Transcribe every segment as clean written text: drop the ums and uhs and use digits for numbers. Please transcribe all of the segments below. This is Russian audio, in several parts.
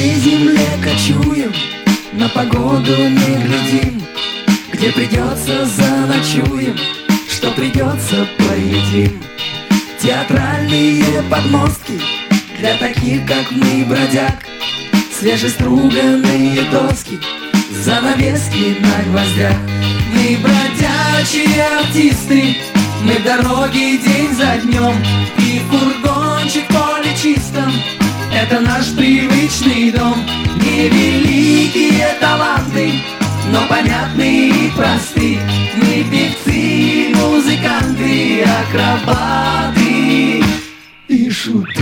всей земле кочуем, на погоду не глядим. Где придется, заночуем, что придется, поедим. Театральные подмостки для таких, как мы, бродяг. Свежеструганные доски, занавески на гвоздях. Мы бродячие артисты, мы в дороге день за днем. И фургончик в поле чистом — это наш привычный дом. Невеликие таланты, но понятны и просты. Мы певцы, музыканты, акробаты и шуты.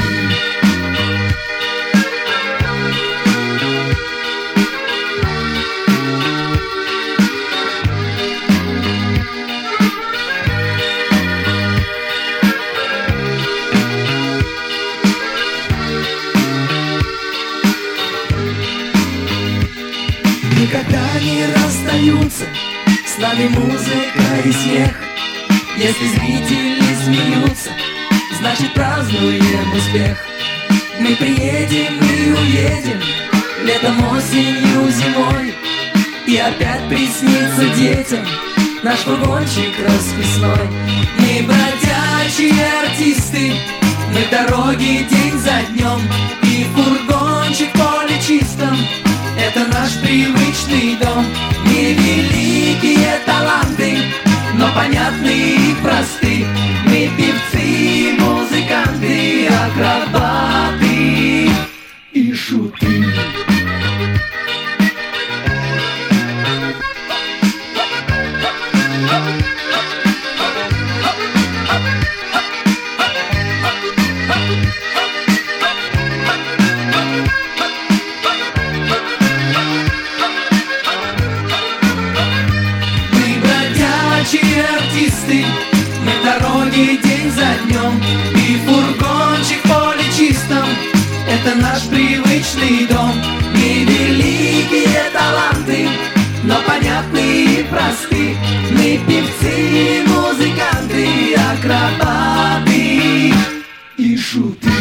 Никогда не расстаются с нами музыка и смех. Если зрители смеются, значит празднуем успех. Мы приедем и уедем, летом, осенью, зимой. И опять приснится детям наш фургончик расписной. Мы бродячие артисты, мы в дороге день за днем. И фургончик в поле чистом — это наш привычный дом. Невеликие таланты, но понятны и просты. Мы певцы, музыканты, акробаты и шуты. Артисты, мы в дороге день за днем. И фургончик в поле чистом — это наш привычный дом. Невеликие таланты, но понятны и просты. Мы певцы, музыканты, акробаты и шуты.